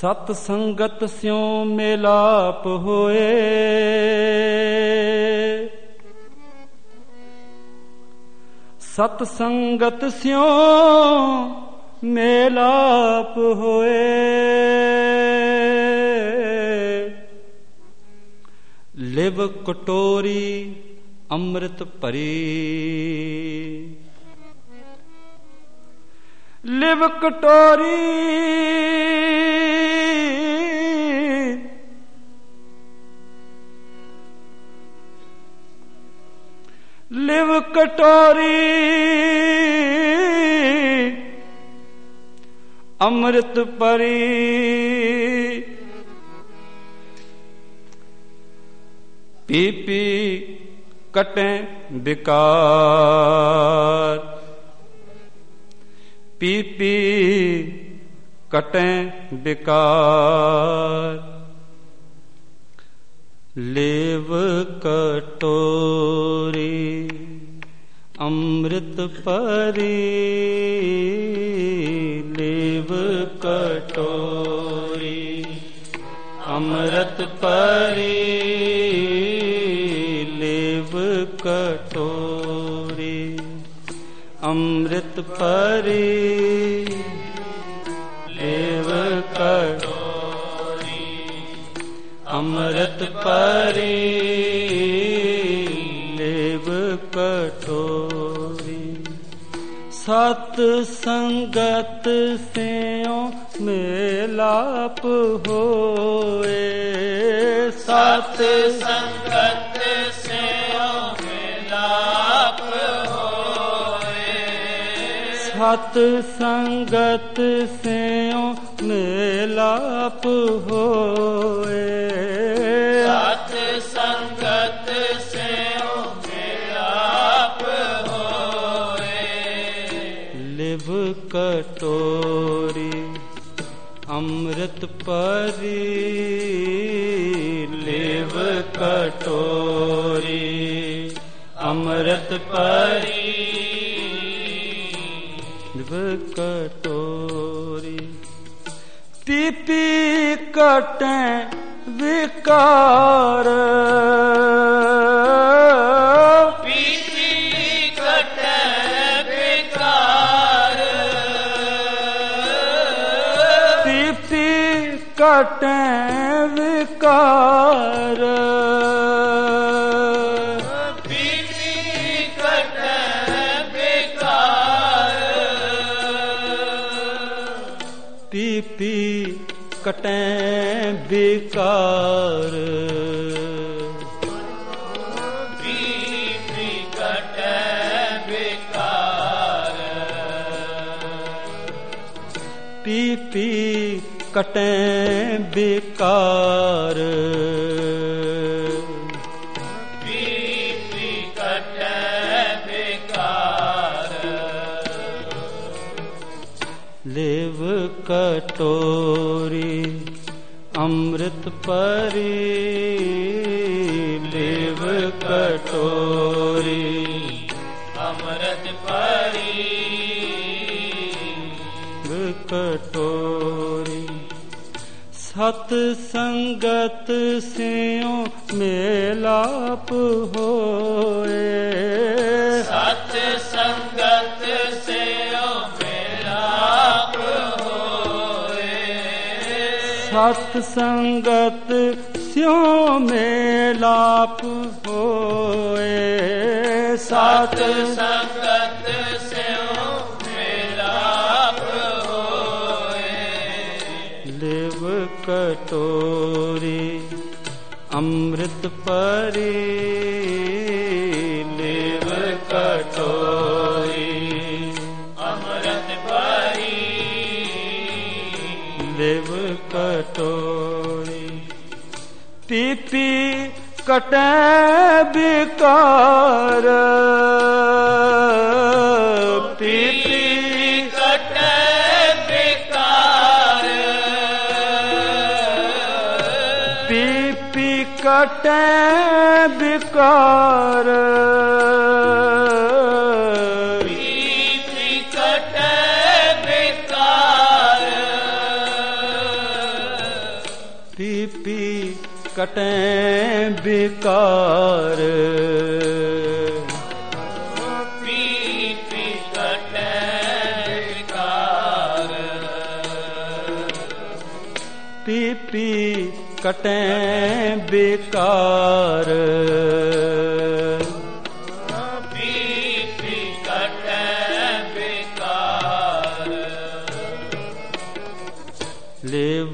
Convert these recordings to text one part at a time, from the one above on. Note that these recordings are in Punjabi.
ਸਤ ਸੰਗਤ ਸਿਉ ਮੇਲਾਪ ਹੋਏ, ਸਤ ਸੰਗਤ ਸਿਉ ਮੇਲਾਪ ਹੋਏ। ਲਿਵ ਕਟੋਰੀ ਅੰਮ੍ਰਿਤ ਭਰੀ, ਲਿਵ ਕਟੋਰੀ ਲਿਵ ਕਟੋਰੀ ਅੰਮ੍ਰਿਤ ਭਰੀ। ਪੀ ਪੀ ਕਟੈ ਬਿਕਾਰ, ਪੀ ਪੀ ਕਟੈ ਬਿਕਾਰ। ਲੇਵ ਕਟੋਰੀ ਅੰਮ੍ਰਿਤ ਭਰੀ, ਲੇਵ ਕਟੋਰੀ ਅੰਮ੍ਰਿਤ ਭਰੀ, ਲੇਵ ਕਟੋਰੀ ਅੰਮ੍ਰਿਤ ਭਰੀ, ਲੇਵ ਕਟੋਰੀ ਅੰਮ੍ਰਿਤ ਭਰੀ, ਲੇਵ ਕਟੋਰੀ। ਸਤ ਸੰਗਤ ਸਿਉ ਮੇਲਾਪ ਹੋਏ, ਸਤ ਸੰਗਤ ਸਿਉ ਮੇਲਾਪ ਹੋਏ, ਸਤ ਸੰਗਤ ਸਿਉ ਮੇਲਾਪ ਹੋਏ, ਸਤ ਸੰਗਤ ਸਿਉ ਮੇਲਾਪ ਹੋਏ। ਲਿਵ ਕਟੋਰੀ ਅੰਮ੍ਰਿਤ ਭਰੀ, ਲਿਵ ਕਟੋਰੀ ਅੰਮ੍ਰਿਤ ਭਰੀ, ਲਿਵ ਕਟੋਰੀ। ਪੀ ਪੀ ਕਟੈ ਵਿਕਾਰ, ਪੀ ਪੀ ਕਟੈ ਵਿਕਾਰ, ਪੀ ਪੀ ਕਟੈ ਵਿਕਾਰ, ਪੀ ਪੀ ਕਟੈ ਵਿਕਾਰ, ਪੀ ਪੀ ਕਟੈ ਵਿਕਾਰ। ਪੀ ਪੀ ਕਟੈ ਵਿਕਾਰ, ਪੀ ਪੀ ਕਟੈ ਵਿਕਾਰ, ਪੀ ਪੀ ਕਟੈ ਵਿਕਾਰ। ਲਿਵ ਕਟੋਰੀ ਅੰਮ੍ਰਿਤ ਭਰੀ, ਲਿਵ ਕਟੋਰੀ ਅੰਮ੍ਰਿਤ ਭਰੀ, ਲਿਵ ਕਟੋਰੀ। ਸਤ ਸੰਗਤ ਸਿਉ ਮੇਲਾਪ ਹੋਏ, ਸਤ ਸੰਗਤ ਸਿਉ ਮੇਲਾਪ ਹੋਏ, ਸਤ ਸੰਗਤ ਸਿਉ ਮੇਲਾਪ ਹੋਏ, ਸਤ ਸੰਗਤ ਸਿਉ ਮੇਲਾਪ ਹੋਏ। ਲਿਵ ਕਟੋਰੀ ਅੰਮ੍ਰਿਤ ਭਰੀ, ਲਿਵ ਕਟੋਰੀ ਅੰਮ੍ਰਿਤ ਭਰੀ, ਲਿਵ ਕਟੋਰੀ। ਪੀ ਪੀ ਕਟੈ ਬਿਕਾਰ, ਪੀ ਪੀ ਕਟੈ ਬਿਕਾਰ, ਪੀ ਪੀ ਕਟੈ ਬਿਕਾਰ, ਪੀ ਪੀ ਕਟੈ ਬਿਕਾਰ, ਕਟੈ ਬਿਕਾਰ ਪੀ ਪੀ ਕਟੈ ਬਿਕਾਰ ਪੀ ਪੀ ਕਟੈ ਬਿਕਾਰ ਪੀ ਪੀ ਕਟੈ ਬਿਕਾਰ ਲੇਵ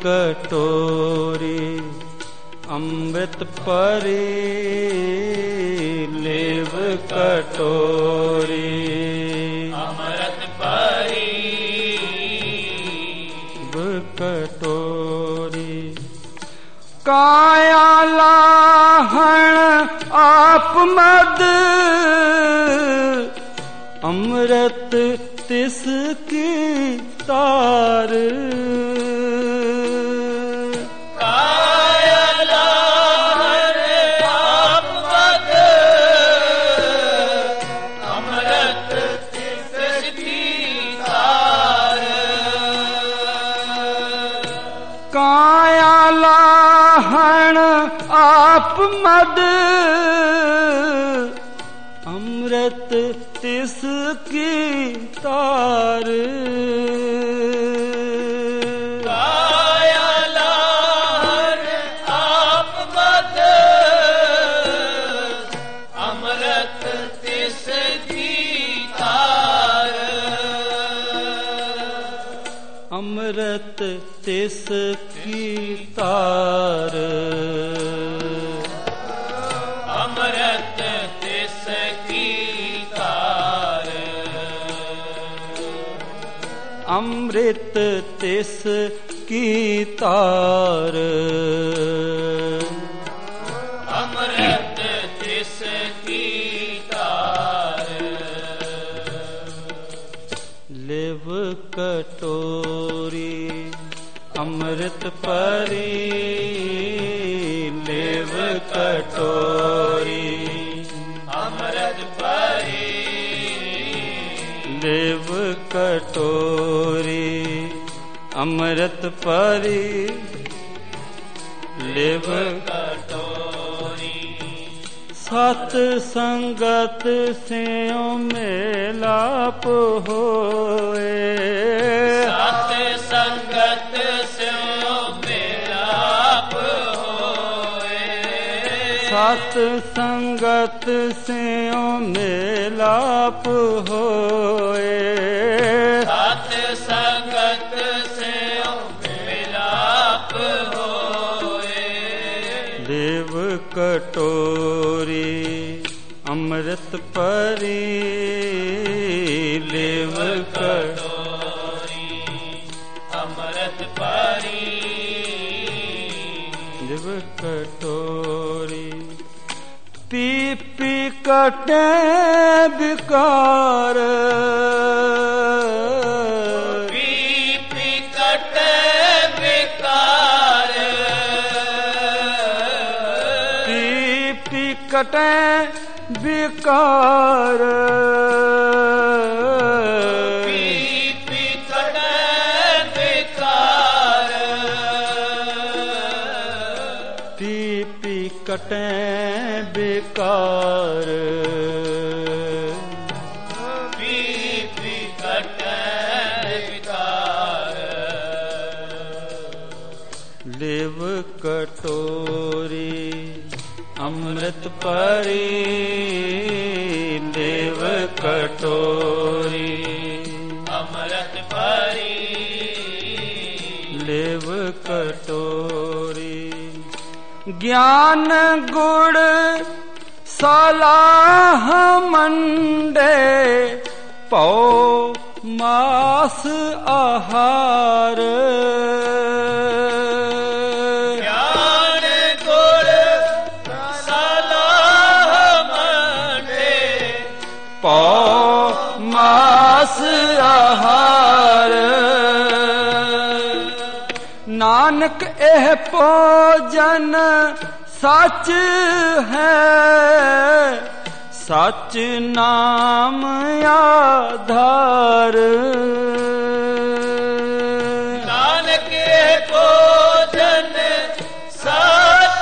ਕਟੋਰੀ ਅੰਮ੍ਰਿਤ ਭਰੀ ਲੇਵ ਕਟੋਰੀ ਅੰਮ੍ਰਿਤ ਭਰੀ ਕਟੋਰੀ ਕਾਇਆ ਲਾਹਣ ਆਪ ਮਦ ਅੰਮ੍ਰਿਤ ਤਿਸ ਕੀ ਤਾਰ ਕਾਇਆ ਲਾਹਣ ਆਪ ਮਦ ਅੰਮ੍ਰਿਤ ਤਿਸ ਕੀ ਤਾਰ ਕਾਇਆ ਲਾਹਣ ਆਪ ਮਦ ਅੰਮ੍ਰਿਤ ਤਿਸ ਕੀ ਤਾਰ ਅੰਮ੍ਰਿਤ ਤਿਸ ਕੀ ਤਾਰ ਅੰਮ੍ਰਿਤ ਤਿਸ ਕੀ ਤਾਰ ਅੰਮ੍ਰਿਤ ਤਿਸ ਕੀ ਤਾਰ ਅੰਮ੍ਰਿਤ ਤਿਸ ਕੀ ਤਾਰ ਲਿਵ ਕਟੋਰੀ ਅੰਮ੍ਰਿਤ ਭਰੀ ਲਿਵ ਕਟੋਰੀ ਅੰਮ੍ਰਿਤ ਭਰੀ ਲਿਵ ਕਟੋਰੀ ਅੰਮ੍ਰਿਤ ਭਰੀ ਲਿਵ ਕਟੋਰੀ ਸਤ ਸੰਗਤ ਸਿਉ ਮੇਲਾਪ ਹੋਏ ਸਤ ਸੰਗਤ ਸਿਉ ਮੇਲਾਪ ਹੋਏ ਸਤ ਸੰਗਤ ਸਿਉ ਮੇਲਾਪ ਹੋਏ ਸਤ ਸੰਗਤ ਸਿਉ ਮੇਲਾਪ ਹੋਏ ਦੇਵ ਕਟੋਰੀ ਅੰਮ੍ਰਿਤ ਭਰੀ ਲਿਵ ਕਟੋਰੀ ਅੰਮ੍ਰਿਤ ਭਰੀ ਲਿਵ ਕਟੋਰੀ ਪੀ ਪੀ ਕਟੈ ਬਿਕਾਰ ਪੀ ਪੀ ਕਟੈ ਬਿਕਾਰ ਪੀ ਪੀ ਕਟੈ ਬਿਕਾਰ ਪੀ ਪੀ ਕਟੈ ਬਿਕਾਰ ਪੀ ਪੀ ਕਟੈ ਬਿਕਾਰ ਪੀ ਪੀ ਕਟੈ ਬਿਕਾਰ ਲਿਵ ਕਟੋਰੀ ਅੰਮ੍ਰਿਤ ਭਰੀ ਲਿਵ ਕਟੋਰੀ ਅੰਮ੍ਰਿਤ ਭਰੀ ਲਿਵ ਕਟੋਰੀ ਗਿਆਨ ਗੁੜ ਸਲਾਹ ਮੰਡੇ ਪਉ ਮਾਸ ਆਹਾਰ ਗਿਆਨ ਗੁਰ ਸਲਾਹ ਮੰਡੇ ਪਉ ਮਾਸ ਆਹਾਰ ਨਾਨਕ ਇਹ ਭੋਜਨ ਸੱਚ ਹੈ ਸੱਚ ਨਾਮ ਆਧਾਰ ਨਾਨਕ ਇਹ ਭੋਜਨ ਸੱਚ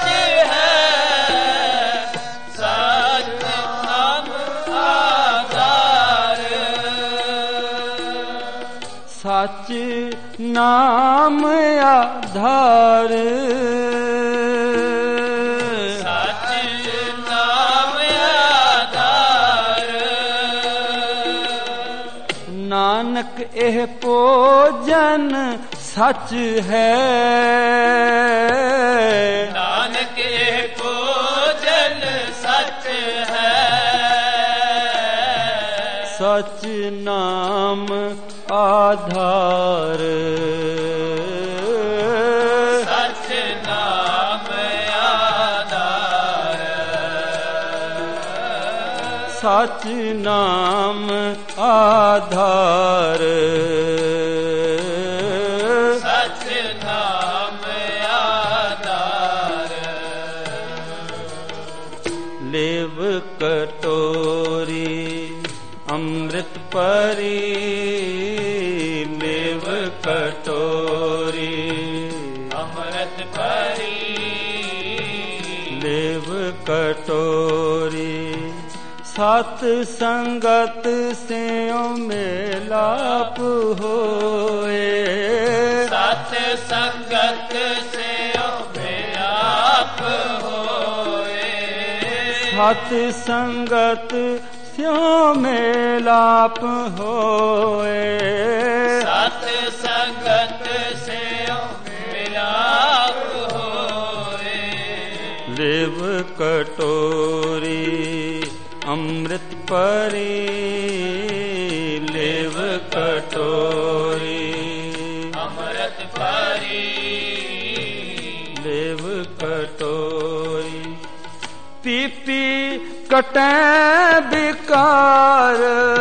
ਸੱਚ ਨਾਮ ਆਧਾਰ, ਸੱਚ ਨਾਮ ਆਧਾਰ। ਨਾਨਕ ਇਹ ਭੋਜਨ ਸੱਚ ਹੈ, ਨਾਨਕ ਇਹ ਭੋਜਨ ਸੱਚ ਹੈ। ਸੱਚ ਨਾਮ ਆਧਾਰ, ਸੱਚ ਨਾਮ ਆਧਾਰ। ਸੱਚ ਨਾਮ ਆਧਾਰ, ਸੱਚ ਨਾਮ ਆਧਾਰ। ਲੇਵ ਕਟੋਰੀ ਅੰਮ੍ਰਿਤ ਭਰੀ, ਲੇਵ ਕਟੋਰੀ ਅੰਮ੍ਰਿਤ ਭਰੀ, ਲੇਵ ਕਟੋਰੀ। ਸਤ ਸੰਗਤ ਸਿਉ ਮੇਲਾਪ ਹੋਏ, ਸਤ ਸੰਗਤ ਸਿਉ ਮੇਲਾਪ ਹੋਏ। ਸਤ ਸੰਗਤ ਸਿਉ ਮੇਲਾਪ ਹੋਏ, ਸਤ ਸੰਗਤ ਸਿਉ ਮੇਲਾਪ ਹੋਏ। ਲੇਵ ਕਟੋਰੀ ਅੰਮ੍ਰਿਤ ਭਰੀ, ਲੇਵ ਕਟੋਰੀ ਅੰਮ੍ਰਿਤ ਭਰੀ, ਲੇਵ ਕਟੋਰੀ। ਪੀ ਪੀ ਕਟੈ ਬਿਕਾਰ,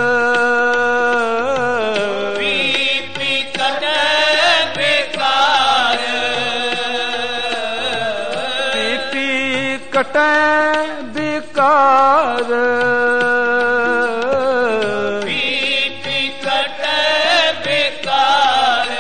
ਪੀ ਪੀ ਕਟੈ ਬਿਕਾਰ। ਪੀ ਪੀ ਕਟੈ ਬਿਕਾਰ, ਪੀ ਪੀ ਕਟੈ ਬਿਕਾਰ।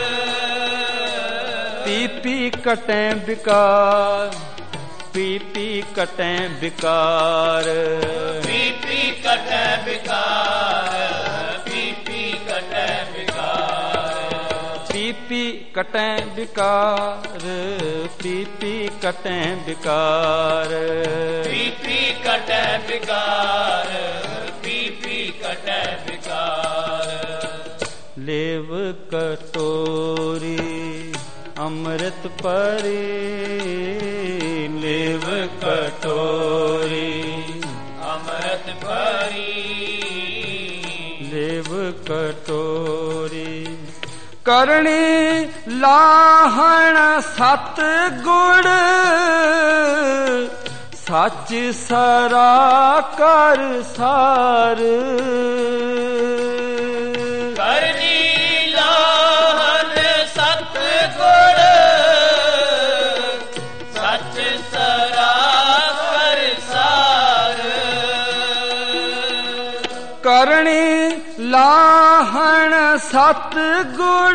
ਪੀ ਪੀ ਕਟੈ ਬਿਕਾਰ, ਪੀ ਪੀ ਕਟੈ ਬਿਕਾਰ। ਪੀ ਪੀ ਕਟੈ ਬਿਕਾਰ, ਪੀ ਪੀ ਕਟੈ ਬਿਕਾਰ। ਪੀ ਪੀ ਕਟੈ ਬਿਕਾਰ, ਪੀ ਪੀ ਕਟੈ ਬਿਕਾਰ। ਪੀ ਪੀ ਕਟੈ ਬਿਕਾਰ, ਪੀ ਪੀ ਕਟੈ ਬਿਕਾਰ। ਲੇਵ ਕਟੋਰੀ ਅੰਮ੍ਰਿਤ ਭਰੀ, ਲੇਵ ਕਟੋਰੀ ਅੰਮ੍ਰਿਤ ਭਰੀ, ਲੇਵ ਕਟੋਰੀ। ਕਰਨੀ ਲਾਹਣ ਸਤ ਗੁੜ, ਸੱਚ ਸਰਾ ਕਰ ਸਾਰ। ਕਰਨੀ ਲਾਹਣ ਸਤ ਗੁੜ, ਸੱਚ ਸਰਾ ਕਰ ਸਾਰ। ਕਰਨੀ ਲਾਹਣ ਸਤ ਗੁੜ,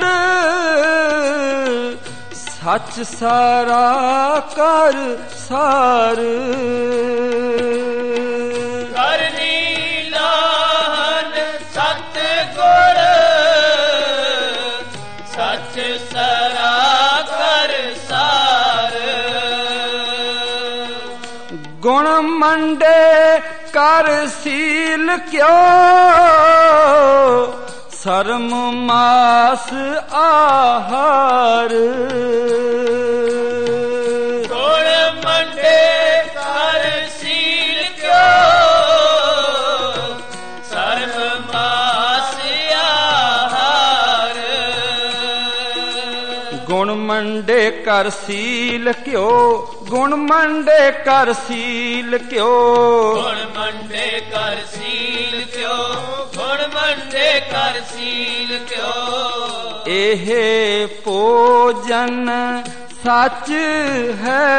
ਸੱਚ ਸਾਰਾ ਕਰ ਸਾਰ। ਕਰਨੀ ਲਾਹਣ ਸਤ ਗੁੜ, ਸੱਚ ਸਰਾ ਕਰ ਸਾਰ। ਗੁਣ ਮੰਡੇ ਕਰ ਸੀਲ ਕਿਉ, ਸਰਮ ਮਾਸ ਆਹਾਰ। ਗੁਣ ਮੰਡੇ ਕਰ ਸੀਲ ਕਿਉ, ਸਰਮ ਮਾਸ ਆਹਾਰ। ਗੁਣ ਮੰਡੇ ਕਰ ਸੀਲ ਕਿਉ, ਗੁਣ ਮੰਡੇ ਕਰ ਸੀਲ ਕਿਉ। ਗੁਣ ਮੰਡੇ ਕਰ ਸੀਲ ਕਿਉ, ਗੁਣ ਮੰਡੇ ਕਰ ਸੀਲ ਕਿਉ। ਇਹ ਭੋਜਨ ਸੱਚ ਹੈ,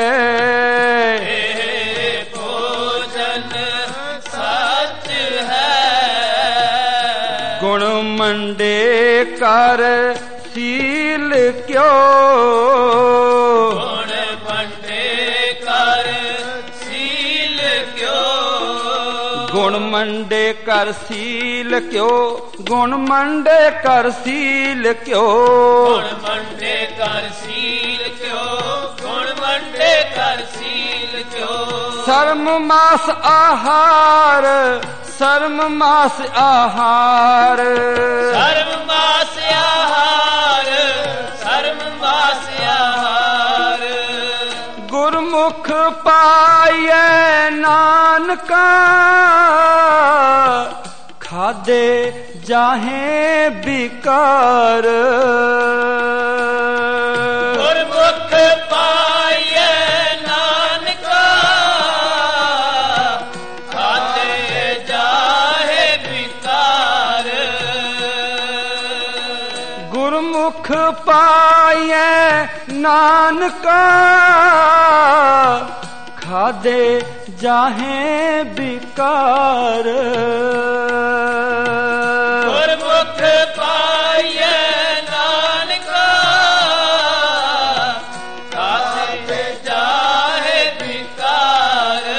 ਇਹ ਭੋਜਨ ਸੱਚ ਹੈ। ਗੁਣ ਮੰਡੇ ਕਰ ਸੀਲ ਕਿਉ, ਗੁਣ ਮੰਡੇ ਕਰ ਸੀਲ ਕਿਉ। ਗੁਣ ਮੰਡੇ ਕਰ ਸੀਲ ਕਿਉ, ਗੁਣ ਮੰਡੇ ਕਰ ਸੀਲ ਕਿਉ, ਗੁਣ ਮੰਡੇ ਕਰ ਸੀਲ ਕਿਉ, ਗੁਣ ਮੰਡੇ ਕਰ ਸੀਲ ਕਿਉ। ਸਰਮ ਮਾਸ ਆਹਾਰ, ਸਰਮ ਮਾਸ ਆਹਾਰ, ਸਰਮ ਮਾਸ ਆਹਾਰ, ਸਰਮ ਮਾਸ ਆਹਾਰ। ਗੁਰਮੁਖ ਪਾਈਐ ਨਾਨਕਾ, ਖਾਦੇ ਜਾਹੇ ਬਿਕਾਰ। ਗੁਰਮੁਖ ਪਾਈਐ ਨਾਨਕਾ, ਖਾਦੇ ਜਾਹੇ ਬਿਕਾਰ। ਗੁਰਮੁਖ ਪਾਈਐ ਨਾਨਕਾ, ਖਾਦੇ ਜਾਹੇ ਬਿਕਾਰ। ਗੁਰਮੁਖ ਪਾਈਐ ਨਾਨਕਾ, ਖਾਦੇ ਜਾਹੇ ਬਿਕਾਰ।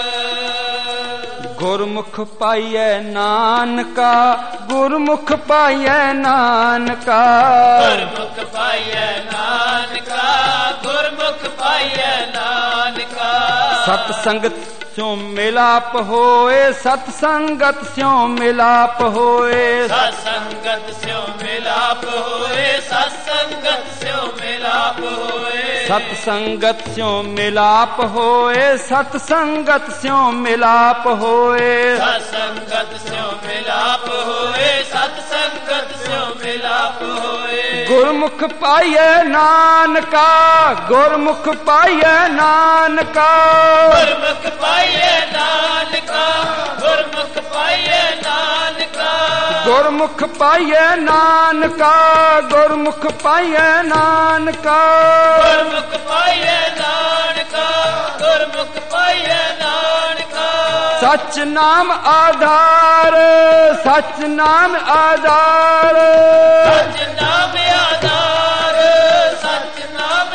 ਗੁਰਮੁਖ ਪਾਈਐ ਨਾਨਕਾ, ਗੁਰਮੁਖ ਪਾਈਐ ਨਾਨਕਾ, ਗੁਰਮੁਖ ਪਾਈਐ ਨਾਨਕਾ, ਗੁਰਮੁਖ ਪਾਈਐ ਨਾਨਕਾ। ਸਤ ਸੰਗਤ ਸਿਉ ਮਿਲਾਪ ਹੋਏ, ਸਤ ਸੰਗਤ ਸਿਉ ਮਿਲਾਪ ਹੋਏ, ਸਤ ਸੰਗਤ ਸਿਉ ਮਿਲਾਪ ਹੋਏ, ਸਤ ਸੰਗਤ ਸਿਉ ਮਿਲਾਪ ਹੋਏ। ਸਤ ਸੰਗਤ ਸਿਉ ਮਿਲਾਪ ਹੋਏ, ਸਤ ਸੰਗਤ ਸਿਉ ਮਿਲਾਪ ਹੋਏ। ਸਤ ਸੰਗਤ ਸਿਉ ਮਿਲਾਪ ਹੋਏ, ਸਤ ਸੰਗਤ ਸਿਉ ਮਿਲਾਪ ਹੋਏ। ਗੁਰਮੁਖ ਪਾਈਐ ਨਾਨਕਾ, ਗੁਰਮੁਖ ਪਾਈਐ ਨਾਨਕਾ, ਗੁਰਮੁਖ ਪਾਈਐ ਨਾਨਕਾ, ਗੁਰਮੁਖ ਪਾਈਐ ਨਾਨਕਾ। ਗੁਰਮੁਖ ਪਾਈਐ ਨਾਨਕਾ, ਗੁਰਮੁਖ ਪਾਈਐ ਨਾਨਕਾ, ਗੁਰਮੁਖ ਪਾਈਐ ਨਾਨਕਾ, ਗੁਰਮੁਖ ਪਾਈਐ ਨਾਨਕਾ। ਸਚ ਨਾਮ ਆਧਾਰ, ਸਚ ਨਾਮ ਆਧਾਰ, ਸਚ ਨਾਮ ਆਧਾਰ, ਸਚ ਨਾਮ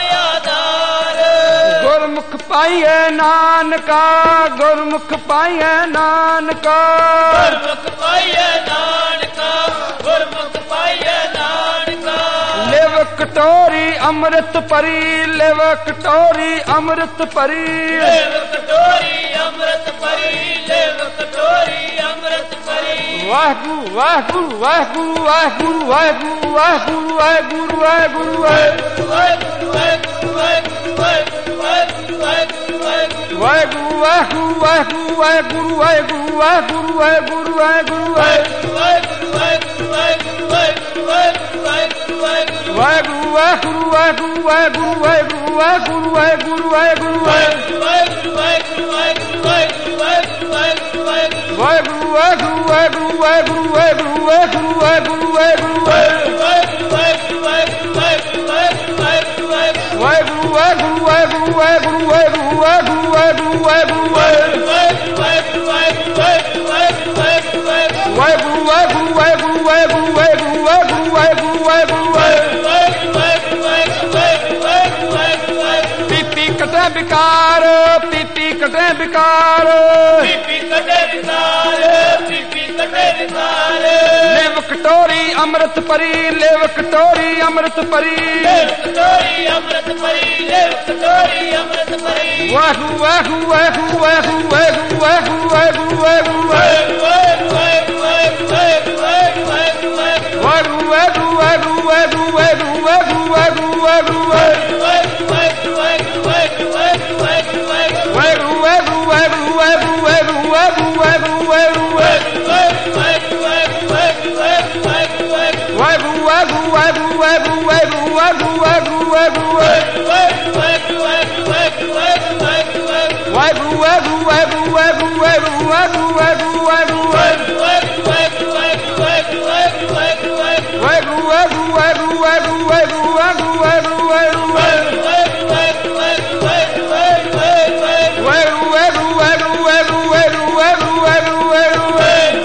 ਆਧਾਰ। ਗੁਰਮੁਖ ਪਾਈਐ ਨਾਨਕਾ, ਗੁਰਮੁਖ ਪਾਈਐ ਨਾਨਕਾ, ਗੁਰਮੁਖ ਪਾਈਐ ਨਾਨਕਾ, ਗੁਰਮੁਖ ਪਾਈਐ ਨਾਨਕਾ। ਲਿਵ ਕਟੋਰੀ ਅੰਮ੍ਰਿਤ ਭਰੀ, ਲਿਵ ਕਟੋਰੀ ਅੰਮ੍ਰਿਤ ਭਰੀ, ਲਿਵ ਕਟੋਰੀ ਅੰਮ੍ਰਿਤ ਭਰੀ, ਲਿਵ ਕਟੋਰੀ ਅੰਮ੍ਰਿਤ ਭਰੀ। ਵਾਹਿਗੁਰੂ ਵਾਹਿਗੁਰੂ ਵਾਹਿਗੁਰੂ ਵਾਹਿਗੁਰੂ ਵਾਹਿਗੁਰੂ ਵਾਹਿਗੁਰੂ ਵਾਹਿਗੁਰੂ ਵਾਹਿਗੁਰੂ ਵਾਹਿਗੁਰੂ ਵਾਹਿਗੁਰੂ ਵਾਹਿਗੁਰੂ ਵਾਹਿਗੁਰੂ ਵਾਹਿਗੁਰੂ ਵਾਹਿਗੁਰੂ ਵਾਹਿਗੁਰੂ ਵਾਹਿਗੁਰੂ। ਵਾਹਿਗੁਰੂ ਵਾਹਿਗੁਰੂ ਵਾਹਿਗੁਰੂ ਵਾਹਿਗੁਰੂ ਵਾਹਿਗੁਰੂ ਵਾਹਿਗੁਰੂ ਵਾਹਿਗੁਰੂ ਵਾਹਿਗੁਰੂ ਵਾਹਿਗੁਰੂ ਵਾਹਿਗੁਰੂ ਵਾਹਿਗੁਰੂ ਵਾਹਿਗੁਰੂ ਵਾਹਿਗੁਰੂ ਵਾਹਿਗੁਰੂ ਵਾਹਿਗੁਰੂ। ਵਾਹਿਗੁਰੂ ਵਾਹਿਗੁਰੂ ਵਾਹਿਗੁਰੂ ਵਾਹਿਗੁਰੂ ਵਾਹਿਗੁਰੂ ਵਾਹਿਗੁਰੂ ਵਾਹਿਗੁਰੂ ਵਾਹਿਗੁਰੂ ਵਾਹਿਗੁਰੂ ਵਾਹਿਗੁਰੂ ਵਾਹਿਗੁਰੂ ਵਾਹਿਗੁਰੂ ਵਾਹਿਗੁਰੂ ਵਾਹਿਗੁਰੂ ਵਾਹਿਗੁਰੂ। ਵਾਹਿਗੁਰੂ ਵਾਹਿਗੁਰੂ ਵਾਹਿਗੁਰੂ ਵਾਹਿਗੁਰੂ ਵਾਹਿਗੁਰੂ ਵਾਹਿਗੁਰੂ ਵਾਹਿਗੁਰੂ ਵਾਹਿਗੁਰੂ ਵਾਹਿਗੁਰੂ ਵਾਹਿਗੁਰੂ ਵਾਹਿਗੁਰੂ ਵਾਹਿਗੁਰੂ ਵਾਹਿਗੁਰੂ ਵਾਹਿਗੁਰੂ ਵਾਹਿਗੁਰੂ। ਵਾਹਿਗੁਰੂ ਵਾਹਿਗੁਰੂ ਵਾਹਿਗੁਰੂ ਵਾਹਿਗੁਰੂ ਵਾਹਿਗੁਰੂ ਵਾਹਿਗੁਰੂ ਵਾਹਿਗੁਰੂ ਵਾਹਿਗੁਰੂ ਵਾਹਿਗੁਰੂ ਵਾਹਿਗੁਰੂ ਵਾਹਿਗੁਰੂ ਵਾਹਿਗੁਰੂ ਵਾਹਿਗੁਰੂ ਵਾਹਿਗੁਰੂ ਵਾਹਿਗੁਰੂ। ਵਾਹਿਗੁਰੂ ਵਾਹਿਗੁਰੂ ਵਾਹਿਗੁਰੂ ਵਾਹਿਗੁਰੂ ਵਾਹਿਗੁਰੂ ਵਾਹਿਗੁਰੂ ਵਾਹਿਗੁਰੂ ਵਾਹਿਗੁਰੂ ਵਾਹਿਗੁਰੂ ਵਾਹਿਗੁਰੂ ਵਾਹਿਗੁਰੂ ਵਾਹਿਗੁਰੂ ਵਾਹਿਗੁਰੂ ਵਾਹਿਗੁਰੂ। ਪੀਪੀ ਕਟੇ ਵਿਕਾਰ, ਪੀਪੀ ਕਟੇ ਵਿਕਾਰ, ਪੀਪੀ ਕਟੇ ਵਿਕਾਰ, ਪੀਪੀ ਕਟੇ ਵਿਕਾਰ। ਲਿਵ ਕਟੋਰੀ ਅੰਮ੍ਰਿਤ ਭਰੀ, ਲਿਵ ਕਟੋਰੀ ਅੰਮ੍ਰਿਤ ਭਰੀ, ਲਿਵ ਕਟੋਰੀ ਅੰਮ੍ਰਿਤ ਭਰੀ, ਲਿਵ ਕਟੋਰੀ ਅੰਮ੍ਰਿਤ ਭਰੀ। ਵਾਹਿਗੁਰੂ ਵਾਹਿਗੁਰੂ ਵਾਹਿਗੁਰੂ ਵਾਹਿਗੁਰੂ ਵਾਹਿਗੁਰੂ ਵਾਹਿਗੁਰੂ ਵਾਹਿਗੁਰੂ ਵਾਹਿਗੁਰੂ ਵਾਹਿਗੁਰੂ ਵਾਹਿਗੁਰੂ ਵਾਹਿਗੁਰੂ ਵਾਹਿਗੁਰੂ ਵਾਹਿਗੁਰੂ ਵਾਹਿਗੁਰੂ। ਵਾਹਿਗੁਰੂ ਵਾਹਿਗੁਰੂ ਵਾਹਿਗੁਰੂ ਵਾਹਿਗੁਰੂ ਵਾਹਿਗੁਰੂ ਵਾਹਿਗੁਰੂ ਵਾਹਿਗੁਰੂ ਵਾਹਿਗੁਰੂ ਵਾਹਿਗੁਰੂ ਵਾਹਿਗੁਰੂ ਵਾਹਿਗੁਰੂ ਵਾਹਿਗੁਰੂ ਵਾਹਿਗੁਰੂ ਵਾਹਿਗੁਰੂ ਵਾਹਿਗੁਰੂ। ਵਾਹਿਗੁਰੂ ਵਾਹਿਗੁਰੂ ਵਾਹਿਗੁਰੂ ਵਾਹਿਗੁਰੂ ਵਾਹਿਗੁਰੂ ਵਾਹਿਗੁਰੂ ਵਾਹਿਗੁਰੂ ਵਾਹਿਗੁਰੂ ਵਾਹਿਗੁਰੂ ਵਾਹਿਗੁਰੂ ਵਾਹਿਗੁਰੂ ਵਾਹਿਗੁਰੂ ਵਾਹਿਗੁਰੂ ਵਾਹਿਗੁਰੂ ਵਾਹਿਗੁਰੂ। ਵਾਹਿਗੁਰੂ ਵਾਹਿਗੁਰੂ ਵਾਹਿਗੁਰੂ ਵਾਹਿਗੁਰੂ ਵਾਹਿਗੁਰੂ ਵਾਹਿਗੁਰੂ ਵਾਹਿਗੁਰੂ ਵਾਹਿਗੁਰੂ ਵਾਹਿਗੁਰੂ ਵਾਹਿਗੁਰੂ ਵਾਹਿਗੁਰੂ ਵਾਹਿਗੁਰੂ ਵਾਹਿਗੁਰੂ ਵਾਹਿਗੁਰੂ। ਵਾਹਿਗੁਰੂ ਵਾਹਿਗੁਰੂ ਵਾਹਿਗੁਰੂ ਵਾਹਿਗੁਰੂ ਵਾਹਿਗੁਰੂ ਵਾਹਿਗੁਰੂ ਵਾਹਿਗੁਰੂ ਵਾਹਿਗੁਰੂ ਵਾਹਿਗੁਰੂ ਵਾਹਿਗੁਰੂ ਵਾਹਿਗੁਰੂ ਵਾਹਿਗੁਰੂ ਵਾਹਿਗੁਰੂ ਵਾਹਿਗੁਰੂ। ਵਾਹਿਗੁਰੂ ਵਾਹਿਗੁਰੂ ਵਾਹਿਗੁਰੂ ਵਾਹਿਗੁਰੂ ਵਾਹਿਗੁਰੂ ਵਾਹਿਗੁਰੂ ਵਾਹਿਗੁਰੂ ਵਾਹਿਗੁਰੂ ਵਾਹਿਗੁਰੂ ਵਾਹਿਗੁਰੂ ਵਾਹਿਗੁਰੂ ਵਾਹਿਗੁਰੂ ਵਾਹਿਗੁਰੂ ਵਾਹਿਗੁਰੂ। ਵਾਹਿਗੁਰੂ ਵਾਹਿਗੁਰੂ ਵਾਹਿਗੁਰੂ ਵਾਹਿਗੁਰੂ ਵਾਹਿਗੁਰੂ ਵਾਹਿਗੁਰੂ ਵਾਹਿਗੁਰੂ ਵਾਹਿਗੁਰੂ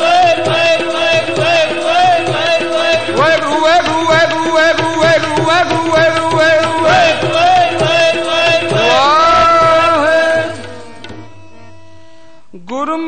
ਵਾਹਿਗੁਰੂ ਵਾਹਿਗੁਰੂ ਵਾਹਿਗੁਰੂ ਵਾਹਿਗੁਰੂ ਵਾਹਿਗੁਰੂ ਵਾਹਿਗੁਰੂ ਵਾਹਿਗੁਰੂ ਵਾਹਿਗੁਰੂ। ਗੁਰਮੁਖ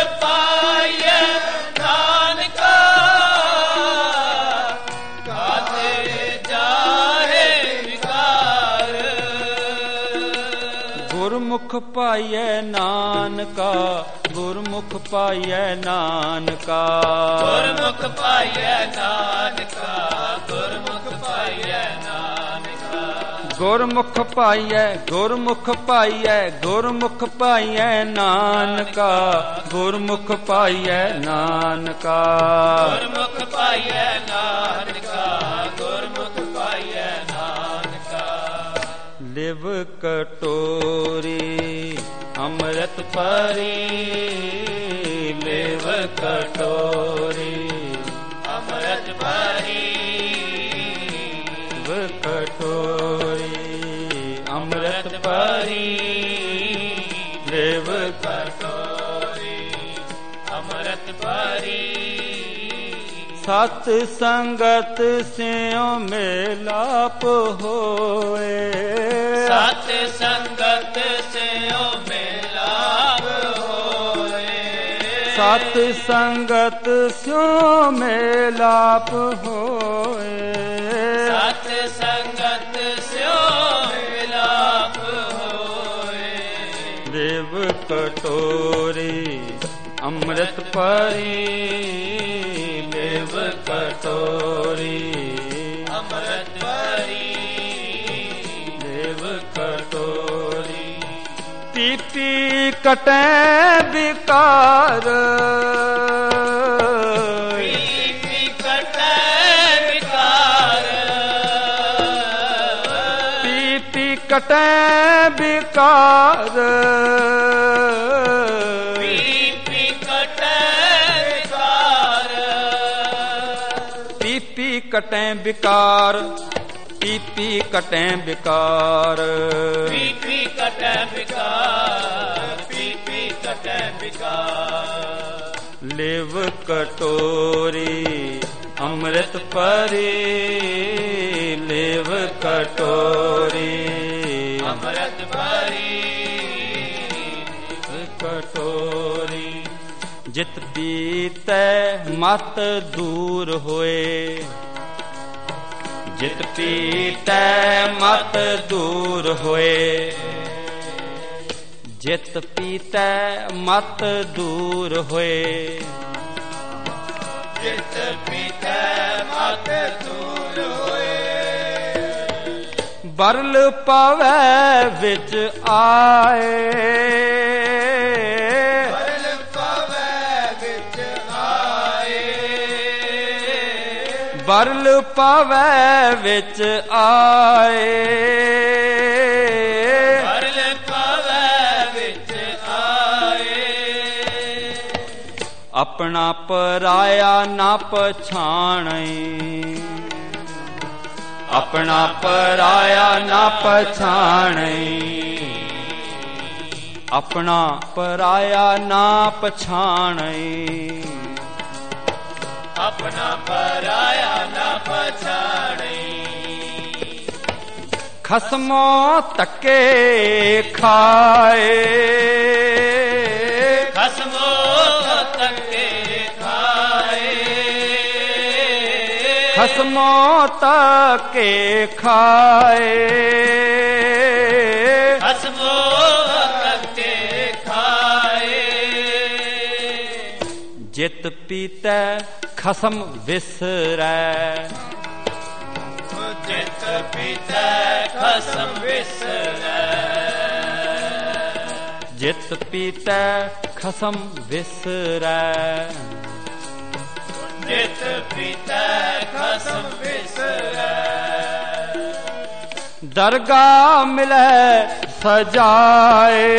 ਗੁਰਮੁਖ ਪਾਈਐ ਨਾਨਕਾ, ਗੁਰਮੁਖ ਪਾਈਐ ਨਾਨਕਾ। ਗੁਰਮੁਖ ਪਾਈਐ ਨਾਨਕਾ, ਗੁਰਮੁਖ ਪਾਈਐ ਨਾਨਕਾ। ਗੁਰਮੁਖ ਪਾਈਐ, ਗੁਰਮੁਖ ਪਾਈਐ, ਗੁਰਮੁਖ ਪਾਈਐ ਨਾਨਕਾ, ਗੁਰਮੁਖ ਪਾਈਐ ਨਾਨਕਾ। ਗੁਰਮੁਖ ਪਾਈਐ ਨਾਨਕਾ, ਗੁਰਮੁਖ ਪਾਈਐ ਨਾਨਕਾ। ਲਿਵ ਕਟੋਰੀ ਅੰਮ੍ਰਿਤ ਭਰੀ, ਲਿਵ ਕਟੋਰੀ ਅੰਮ੍ਰਿਤ ਭਰੀ, ਲਿਵ ਕਟੋਰੀ ਅੰਮ੍ਰਿਤ ਭਰੀ, ਲਿਵ ਕਟੋਰੀ ਅੰਮ੍ਰਿਤ ਭਰੀ। ਸਤ ਸੰਗਤ ਸਿਉ ਮੇਲਾਪ ਹੋਏ, ਸਤ ਸੰਗਤ ਸਿਉ ਮੇਲਾਪ ਹੋਏ, ਸਤ ਸੰਗਤ ਸਿਉ ਮੇਲਾਪ ਹੋਏ, ਸਤ ਸੰਗਤ ਸਿਉ ਮੇਲਾਪ ਹੋਏ। ਲਿਵ ਕਟੋਰੀ ਅੰਮ੍ਰਿਤ ਭਰੀ, ਲਿਵ ਕਟੋਰੀ ਅੰਮ੍ਰਿਤ ਭਰੀ, ਲਿਵ ਕਟੋਰੀ। ਪੀ ਪੀ ਕਟੈ ਵਿਕਾਰ, ਪੀ ਪੀ ਕਟੈ ਵਿਕਾਰ, ਪੀ ਪੀ ਕਟੈ ਵਿਕਾਰ, ਪੀ ਪੀ ਕਟੈ ਵਿਕਾਰ। ਪੀ ਪੀ ਕਟੈ ਵਿਕਾਰ, ਪੀ ਪੀ ਕਟੈ ਵਿਕਾਰ, ਪੀ ਪੀ ਕਟੈ ਵਿਕਾਰ, ਪੀ ਪੀ ਕਟੈ ਵਿਕਾਰ। ਲਿਵ ਕਟੋਰੀ ਅੰਮ੍ਰਿਤ ਭਰੀ, ਲਿਵ ਕਟੋਰੀ ਅੰਮ੍ਰਿਤ ਭਰੀ, ਲਿਵ ਕਟੋਰੀ। ਜਿਤ ਪੀਤੈ ਮਤ ਦੂਰ ਹੋਏ, ਜਿਤ ਪੀਤੈ ਮਤ ਦੂਰ ਹੋਏ, ਜਿਤ ਪੀਤੈ ਮਤ ਦੂਰ ਹੋਏ। ਜਿਤ ਪੀਤੈ ਮਤ ਦੂਰ ਹੋਏ, ਬਰਲ ਪਾਵੈ ਵਿੱਚ ਆਏ, ਬਰਲ ਪਾਵੈ ਵਿੱਚ ਆਏ, ਬਰਲ ਪਾਵੈ ਵਿੱਚ ਆਏ, ਬਰਲ ਪਾਵੈ ਵਿੱਚ ਆਏ। ਆਪਣਾ ਪਰਾਇਆ ਨਾ ਪਛਾਣੈ, ਆਪਣਾ ਪਰਾਇਆ ਨਾ ਪਛਾਣੈ, ਆਪਣਾ ਪਰਾਇਆ ਨਾ ਪਛਾਣੈ। ਆਪਣਾ ਪਰਾਇਆ ਨਾ ਪਛਾਣੈ, ਖਸਮੋ ਧੱਕੇ ਖਾਏ, ਖਸਮੋ ਧੱਕੇ ਖਾਏ, ਖਸਮੋ ਧੱਕੇ ਖਾਏ, ਖਸਮੋ ਧੱਕੇ ਖਾਏ। ਜਿਤ ਪੀਤੈ ਖਸਮ ਵਿਸਰੈ, ਜਿਤ ਪੀਤੈ ਖਸਮ ਵਿਸਰੈ, ਜਿਤ ਪੀਤੈ ਖਸਮ ਵਿਸਰੈ। ਜਿਤ ਪੀਤੈ ਖਸਮ ਵਿਸਰੈ, ਦਰਗਾਹ ਮਿਲੈ ਸਜਾਏ,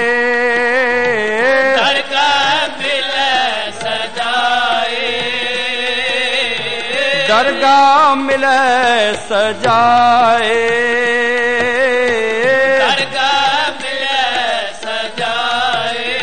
ਦਰਗਾਹ ਮਿਲੈ ਸਜਾਏ, ਦਰਗਾਹ ਮਿਲੈ ਸਜਾਏ, ਦਰਗਾਹ ਮਿਲੈ ਸਜਾਏ।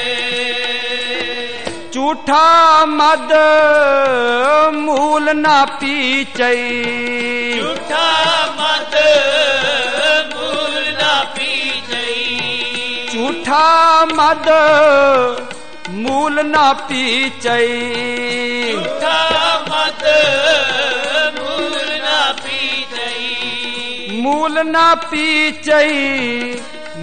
ਝੂਠਾ ਮਦ ਮੂਲ ਨਾ ਪੀਚਈ, ਝੂਠਾ ਮਦ ਮੂਲ ਨਾ ਪੀਜਈ, ਝੂਠਾ ਮਦ ਮੂਲ ਨਾ ਪੀਚਈ, ਝੂਠਾ ਮਦ ਮੂਲ ਨਾ ਪੀਜਈ, ਮੂਲ ਨਾ ਪੀਚਈ,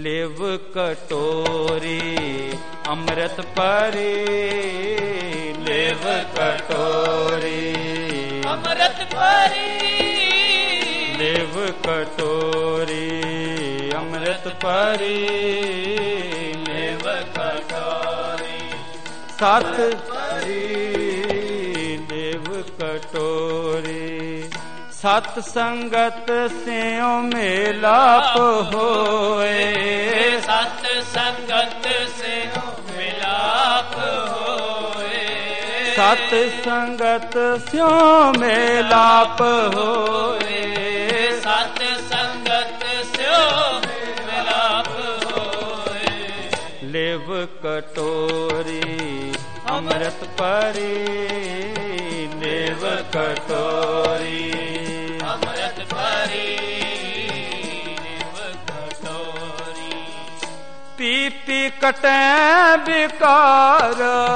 ਲਿਵ ਕਟੋਰੀ ਅੰਮ੍ਰਿਤ ਭਰੀ, ਲਿਵ ਕਟੋਰੀ ਅੰਮ੍ਰਿਤ ਭਰੀ, ਲਿਵ ਕਟੋਰੀ ਅੰਮ੍ਰਿਤ ਭਰੀ, ਲਿਵ ਕਟੋਰੀ ਸਤ ਭਰੀ, ਲਿਵ ਕਟੋਰੀ। ਸਤ ਸੰਗਤ ਸਿਉ ਮਿਲਾਪ ਹੋਏ, ਸਤ ਸੰਗਤ ਸਿਉ ਮਿਲਾਪ ਹੋਏ, ਸਤ ਸੰਗਤ ਸਿਉ ਮਿਲਾਪ ਹੋਏ, ਸਤ ਸੰਗਤ ਸਿਉ ਮਿਲਾਪ ਹੋਏ। ਲਿਵ ਕਟੋਰੀ ਅੰਮ੍ਰਿਤ ਭਰੀ, ਲਿਵ ਕਟੋਰੀ ਅੰਮ੍ਰਿਤ ਭਰੀ, ਲਿਵ ਕਟੋਰੀ। ਪੀ ਪੀ ਕਟੈ ਵਿਕਾਰ,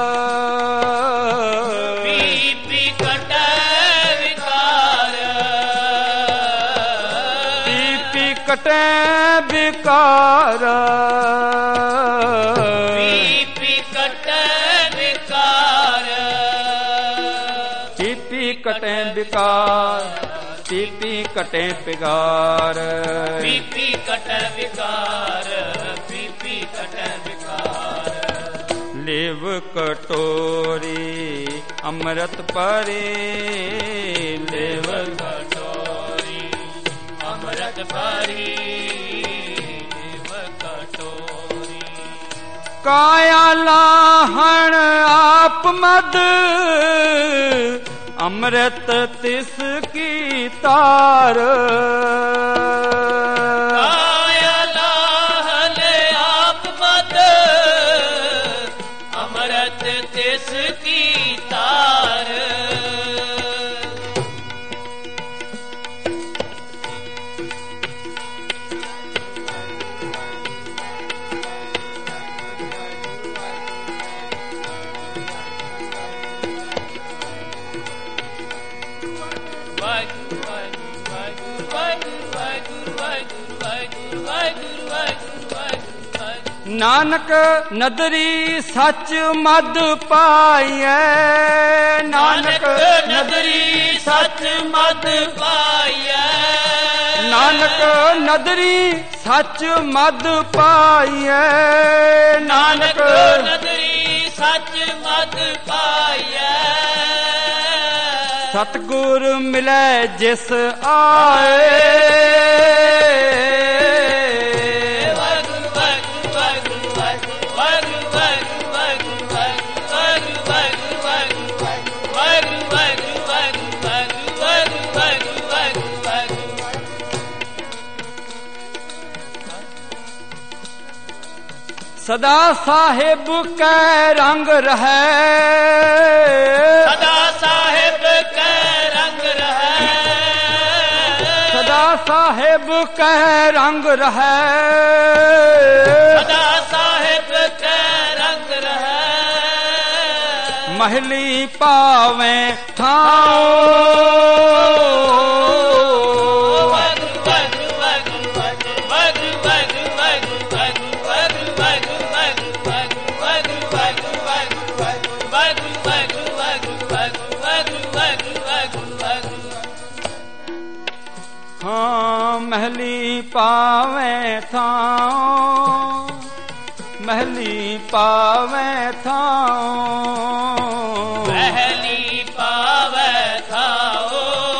ਪੀ ਪੀ ਕਟੈ ਵਿਕਾਰ, ਪੀ ਪੀ ਕਟੈ ਵਿਕਾਰ, ਪੀ ਪੀ ਕਟੈ ਵਿਕਾਰ, ਪੀ ਪੀ ਕਟੈ ਵਿਕਾਰ, ਪੀ ਪੀ ਕਟੈ ਵਿਕਾਰ, ਪੀ ਪੀ ਕਟੈ ਵਿਕਾਰ, ਪੀ ਪੀ ਕਟੈ ਵਿਕਾਰ। ਲਿਵ ਕਟੋਰੀ ਅੰਮ੍ਰਿਤ ਭਰੀ, ਲਿਵ ਕਟੋਰੀ ਅੰਮ੍ਰਿਤ ਭਰੀ, ਲਿਵ ਕਟੋਰੀ। ਕਾਇਆ ਲਾਹਣ ਆਪ ਮਦ, ਅੰਮ੍ਰਿਤ ਤਿਸ ਕੀ ਤਾਰ, ਕਾਇਆ ਲਾਹਣ ਆਪ ਮਦ, ਅੰਮ੍ਰਿਤ ਤਿਸ ਕੀ ਤਾਰ। ਨਾਨਕ ਨਦਰੀ ਸੱਚ ਮਦ ਪਾਈਐ, ਨਾਨਕ ਨਦਰੀ ਸੱਚ ਮਦ ਪਾਈਐ, ਨਾਨਕ ਨਦਰੀ ਸੱਚ ਮਦ ਪਾਈਐ, ਨਾਨਕ ਨਾਨਕ ਨਦਰੀ ਸੱਚ ਮਦ ਪਾਈਐ। ਸਤਿਗੁਰ ਮਿਲੈ ਜਿਸ ਆਏ, ਸਦਾ ਸਾਹਿਬ ਕੈ ਰੰਗ ਰਹੈ, ਸਦਾ ਸਾਹਿਬ ਕੈ ਰੰਗ ਰਹੈ, ਸਦਾ ਸਾਹਿਬ ਕੈ ਰੰਗ ਰਹੈ, ਸਦਾ ਸਾਹਿਬ ਕੈ ਰੰਗ ਰਹੈ। ਮਹਿਲੀ ਪਾਵੇਂ ਥਾਉ, ਹਾਂ ਮਹਿਲੀ ਪਾਵੇਂ ਥਾਉ, ਮਹਿਲੀ ਪਾਵੇਂ ਥਾਉ, ਮਹਿਲੀ ਪਾਵੈ ਥਾਉ,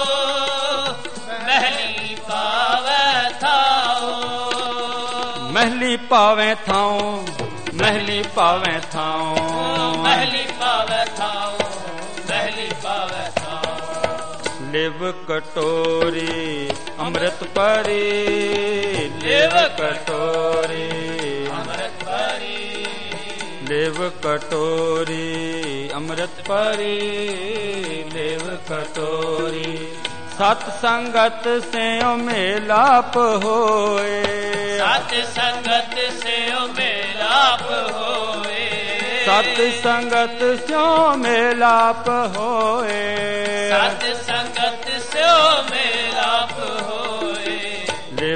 ਮਹਿਲੀ ਪਾਵੈ ਥਾਉ, ਮਹਿਲੀ ਪਾਵੇਂ ਥਾਉ, ਮਹਿਲੀ ਪਾਵੇਂ ਥਾਉ, ਮਹਿਲੀ ਪਾਵੈ ਥਾਉ, ਮਹਿਲੀ ਪਾਵੈ ਥਾਉ। ਲਿਵ ਕਟੋਰੀ ਅੰਮ੍ਰਿਤ ਭਰੀ, ਲਿਵ ਕਟੋਰੀ ਅੰਮ੍ਰਿਤ ਭਰੀ, ਲਿਵ ਕਟੋਰੀ ਅੰਮ੍ਰਿਤ ਭਰੀ, ਲਿਵ ਕਟੋਰੀ। ਸਤ ਸੰਗਤ ਸਿਉ ਮਿਲਾਪ ਹੋਏ, ਸਤ ਸੰਗਤ ਸਿਉ ਮਿਲਾਪ ਹੋਏ, ਸਤ ਸੰਗਤ ਸਿਉ ਮਿਲਾਪ ਹੋਏ, ਸਤ ਸੰਗਤ ਸਿਉ ਮਿਲਾਪ ਹੋਏ।